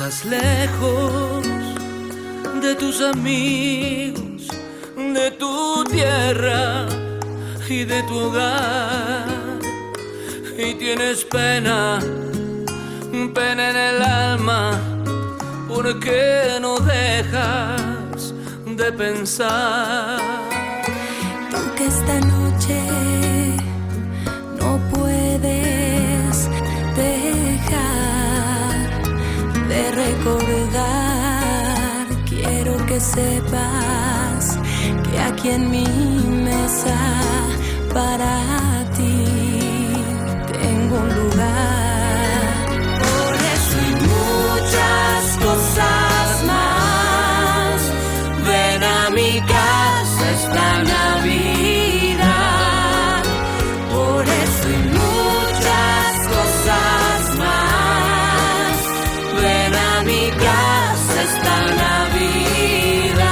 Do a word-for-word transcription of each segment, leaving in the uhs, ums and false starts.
estás lejos de tus amigos, de tu tierra y de tu hogar, y tienes pena, pena en el alma, porque no dejas de pensar. Aunque esta noche no puedes dejar de recordar, quiero que sepas que aquí en mi mesa para ti tengo un lugar. Por eso y muchas cosas más, ven a mi casa esta Navidad. Por eso y muchas cosas más, ven a mi casa esta Navidad.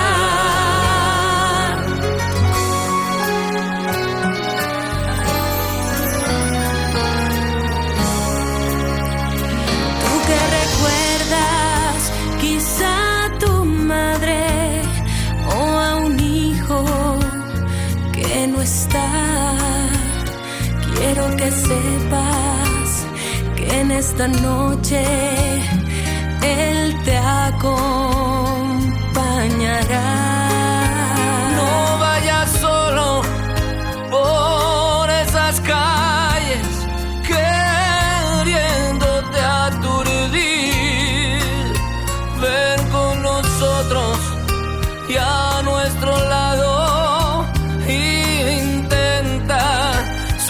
Tú que recuerdas quizá a tu madre o a un hijo que no está, quiero que sepas que en esta noche Él te acompañará. No vayas solo por esas calles queriéndote aturdir. Ven con nosotros y a nuestro lado intenta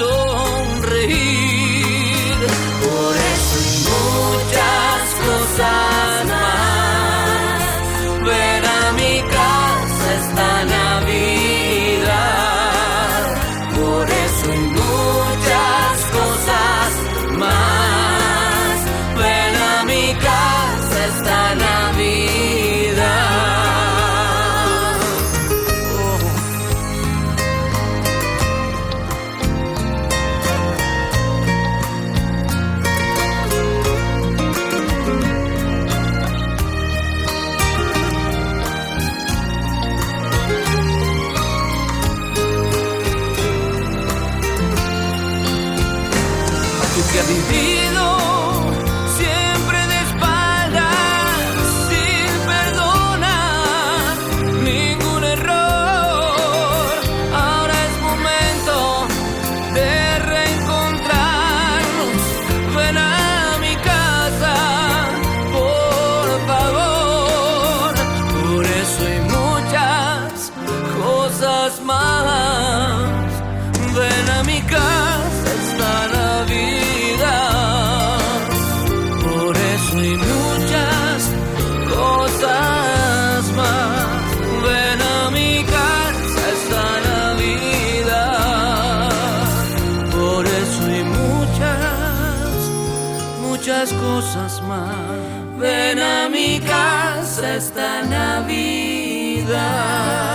sonreír. Por eso y muchas cosas más, ven a mi casa esta Navidad. Por eso y muchas cosas más, ven a mi casa esta Navidad. Oh. Tú que has vivido siempre de espaldas, sin perdonar ningún error, ahora es momento de reencontrarnos. Ven a mi casa, por favor. Por eso hay muchas cosas más, ven a mi casa esta Navidad. Por eso hay muchas cosas más, ven a mi casa esta Navidad. Por eso hay muchas, muchas cosas más, ven a mi casa esta Navidad.